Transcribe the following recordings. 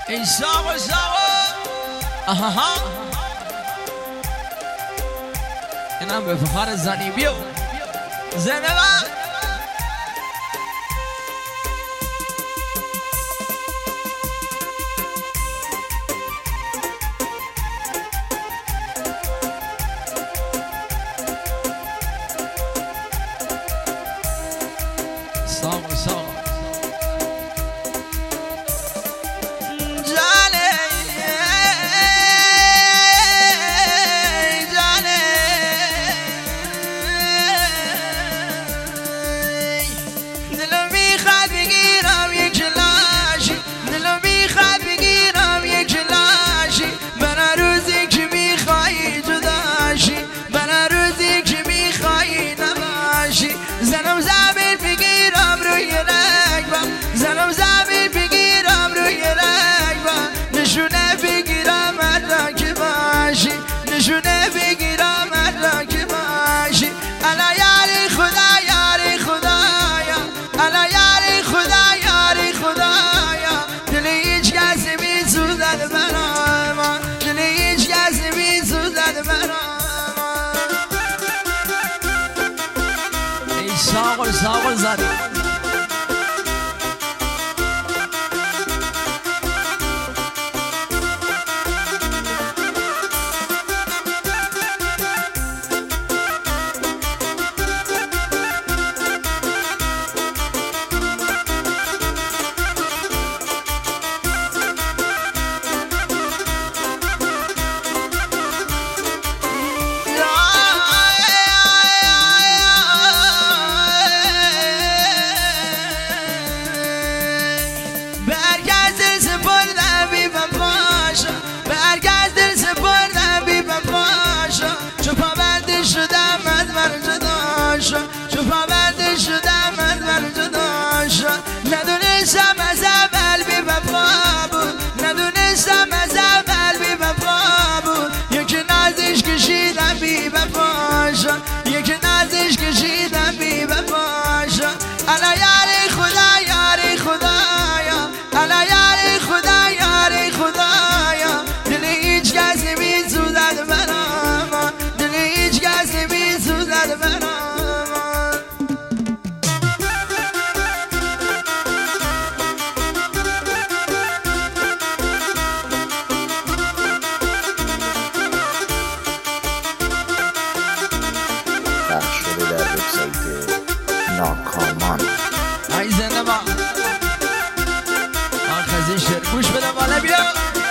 ای ساقو آها اینم به فخار زنی بیو زنبا ساقو نشونه بگیرم من که باشی الا یاری خدا یاری خدایا الا یاری خدا یاری خدایا دل هیچ کسی میسوزد برای من دل هیچ کسی میسوزد برای من ای ساقل زدی چو پابنده شدم از من جدا شد ندونستم از اول بی وفا بود ندونستم از اول بی وفا بود یکی نازش کشیدم بی وفا شد یکی نازش کشیدم بی وفا شد الا یاری خدا یاری خدایا الا یاری خدا یاری خدایا دل هیچ کسی میسوزد برا ما دل هیچ کسی میسوزد برا پخش شده در وبسایت ناکامان. ای زنبا آخذی شعر گوش بده بالا بیا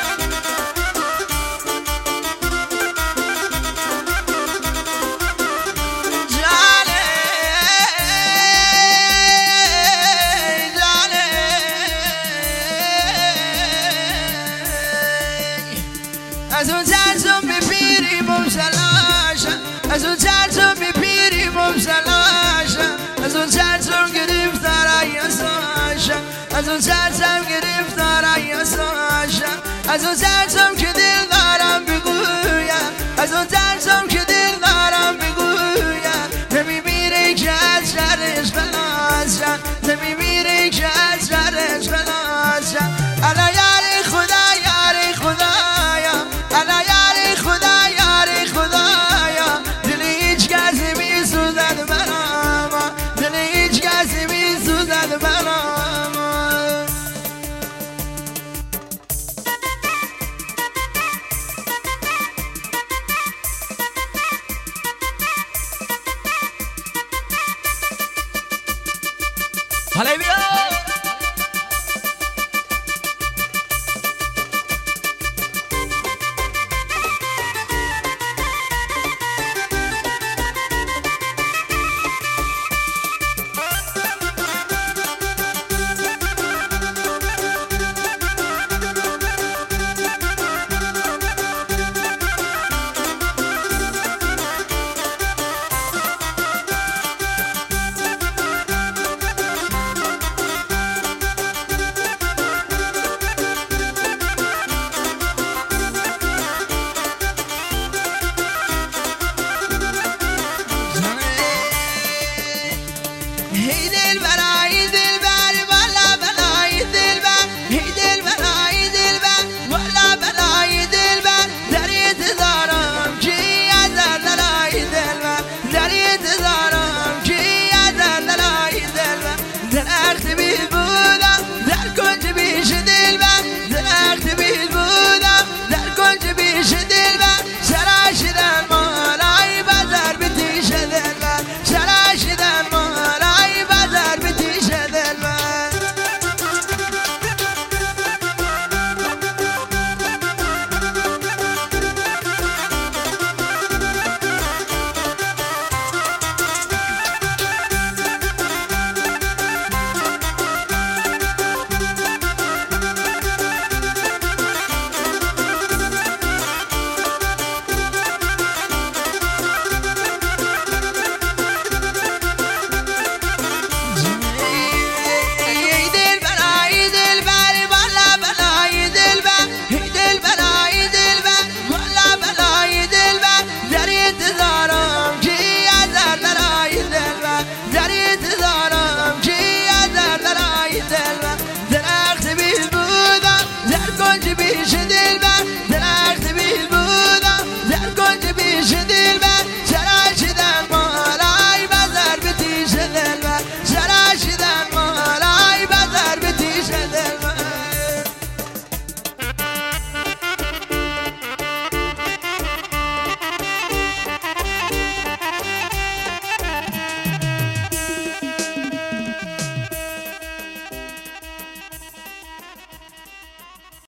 از اون ترسم میپیری مبتلاشم از اون ترسم میپیری مبتلاشم از اون ترسم گرفتار ایاساشم از اون ترسم گرفتار ایاساشم از اون ترسم که دل دارم بگویم از اون ترسم که دل دارم بگویم نمیمیره که از شرش خلاصم نمیمیره که از شرش خلاصم الا یاری خدا یاری خدایا الا یاری خدا یاری خدایا دل هیچ کسی میسوزد برا ما دل هیچ کسی میسوزد برا ما حالا بیا